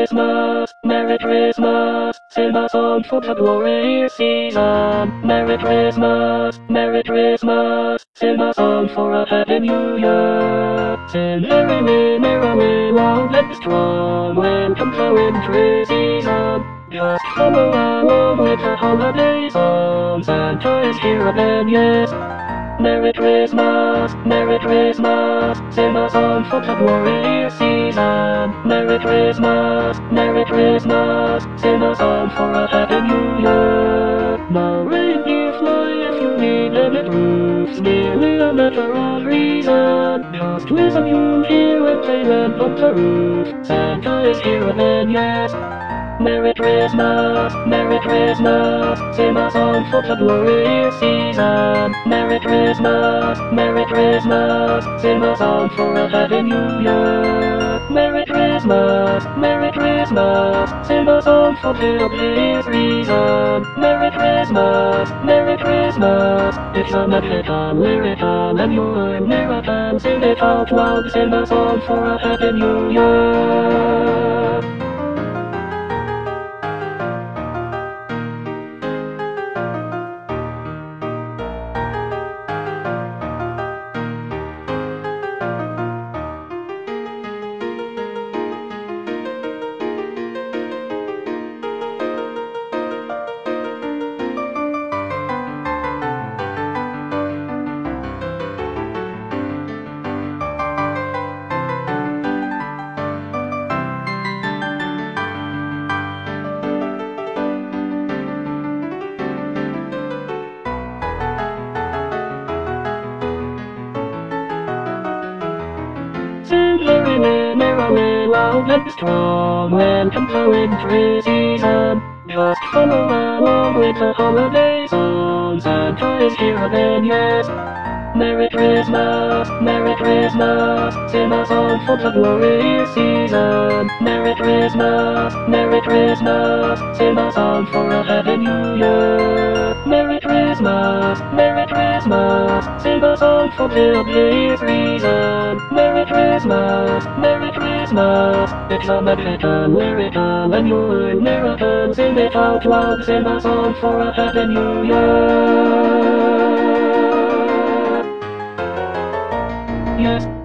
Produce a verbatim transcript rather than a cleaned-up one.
Christmas, Merry Christmas, sing a song for the glorious season. Merry Christmas, Merry Christmas, sing a song for a happy new year. Sing merrily, merrily, long and strong, when comes the wintry season. Just follow along with the holiday song, Santa is here again, yes. Merry Christmas, Merry Christmas, sing a song for the glorious season. Merry Christmas, Merry Christmas, sing a song for a happy new year. Now reindeer fly if you need any proofs, merely a matter of reason. Just listen, you'll hear when they land on the roof. Santa is here again, yes. Merry Christmas, Merry Christmas, sing a song for the glorious season. Merry Christmas, Merry Christmas, sing a song for a happy new year. Merry Christmas, Merry Christmas, sing a song for the obvious reason. Merry Christmas, Merry Christmas, it's a American lyrical and you're American, sing it out loud, sing a song for a happy new year. Sing merrily, merrily, loud and strong, when comes the wintry season. Just follow along with the holiday song, Santa is here again, yes. Merry Christmas, Merry Christmas, sing a song for the glorious season. Merry Christmas, Merry Christmas, sing a song for a happy new year. Merry Christmas, Merry Christmas, sing a song for the obvious reason. Merry Christmas, Merry Christmas, it's a American lyrical and you're American, sing it out loud, sing a song for a happy new year. Yes.